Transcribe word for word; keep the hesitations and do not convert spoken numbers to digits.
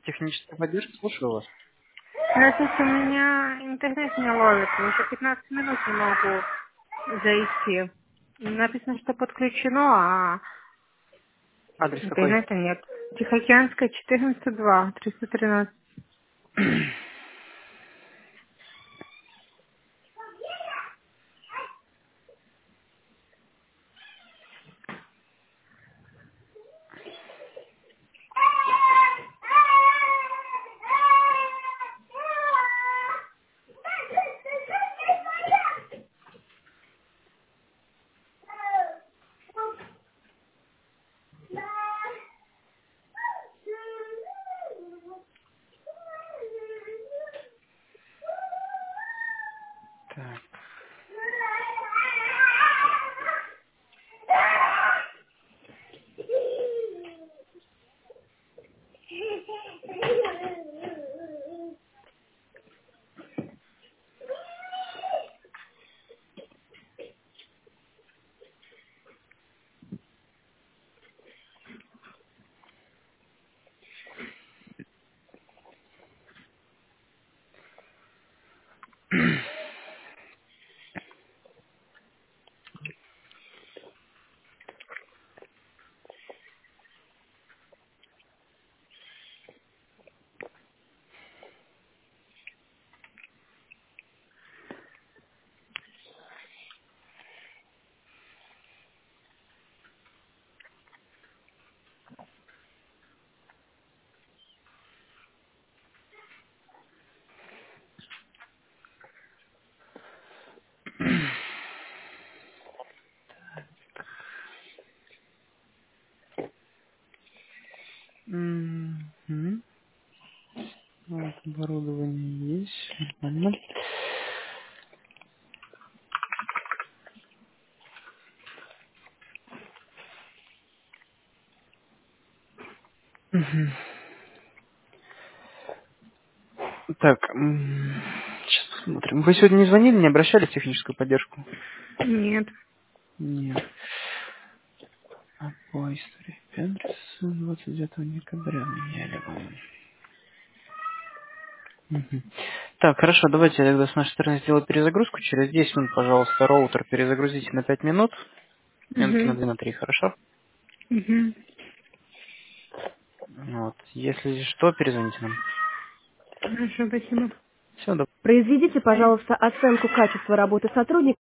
техническая поддержка, слушаю вас. Здравствуйте, у меня интернет не ловит. Уже пятнадцать минут не могу зайти. Написано, что подключено, а Адрес какой? интернета нет. Тихоокеанская, четырнадцать два, триста тринадцать. Так. Мгм. Вот, оборудование есть. Нормально. Мгм. Так, сейчас посмотрим. Вы сегодня не звонили, не обращались в техническую поддержку? Нет. Нет. А по истории Пендриса двадцать девятого декабря меняли, по-моему. Мгм. Так, хорошо, давайте я тогда с нашей стороны сделаю перезагрузку. Через десять минут, пожалуйста, роутер перезагрузите на пять минут. Минутки на Угу. две на три, хорошо? Угу. Вот. Если что, перезвоните нам. Хорошо, спасибо. Все, Произведите, пожалуйста, оценку качества работы сотрудника.